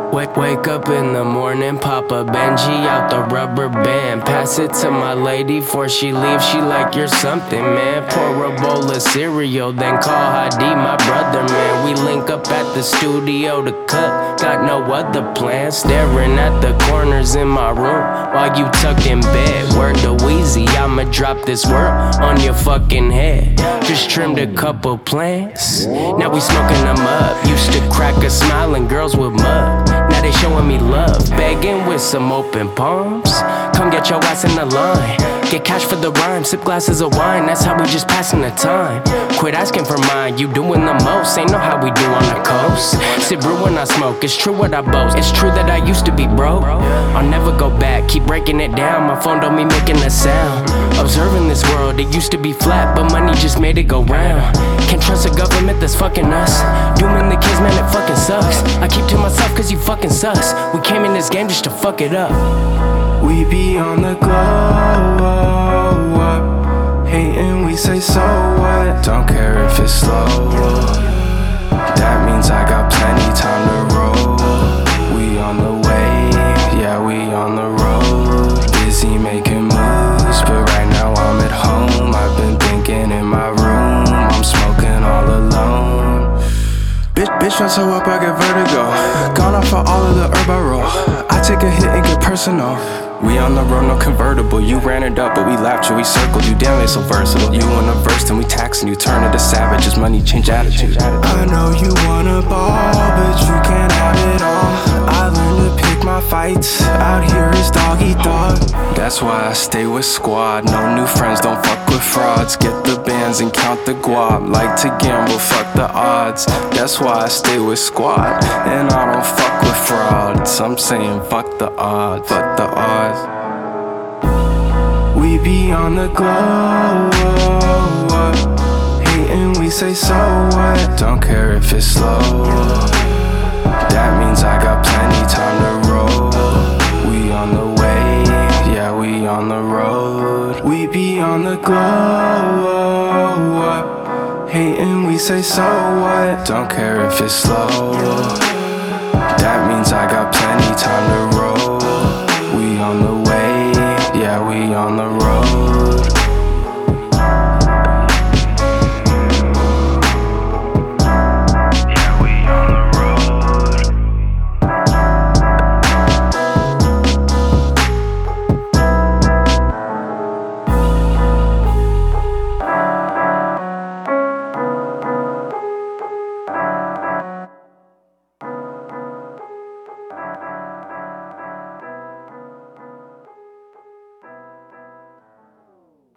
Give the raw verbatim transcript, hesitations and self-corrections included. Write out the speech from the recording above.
Wake, wake up in the morning, pop a Benji out the rubber band. Pass it to my lady before she leaves, she like you're something, man. Pour a bowl of cereal, then call Hadi, my brother, man. We link up at the studio to cut, got no other plans. Staring at the corners in my room while you tuck in bed. Word to Weezy, I'ma drop this word on your fucking head. Just trimmed a couple plants, now we smoking them up. Used to crack a smile and girls with mud, now they showing me love, begging with some open palms. Come get your ass in the line, get cash for the rhyme, sip glasses of wine, that's how we just passing the time. Quit asking for mine, you doing the most, ain't know how we do on the coast. Sip brew when I smoke, it's true what I boast. It's true that I used to be broke, I'll never go back, keep breaking it down. My phone don't be making a sound. Observing this world, it used to be flat, but money just made it go round. Can't trust a government that's fucking us, dooming the kids, man, it fucking sucks. I keep to myself cause you fucking sucks. We came in this game just to fuck it up. We be on the glow up, hating, we say so what? Don't care if it's slow, that means I got plenty time to roll. We on the way, yeah, we on the road. Busy making moves, but right now I'm at home. I've been thinking in my room, I'm smoking all alone. Bitch, bitch, I'm so up, I get vertigo. Gone off for all of the herb I roll. I take a hit and get personal. We on the road, no convertible. You ran it up, but we laughed you, we circled you. Damn, they so versatile. You in a verse, then we taxing you. Turn it to savages, money change attitude. I know you wanna ball, but you can't have it all. I learned to pick my fights, out here is dog eat dog. That's why I stay with squad. No new friends, don't fuck with frauds. Get the bands and count the guap. Like to gamble, fuck the odds. That's why I stay with squad, and I don't fuck with frauds. I'm saying fuck the odds, fuck the odds. We be on the glow up, hating, we say so what? Don't care if it's slow, that means I got plenty time to roll. We on the way, yeah, we on the road. We be on the glow up, hating, we say so what? Don't care if it's slow, that means I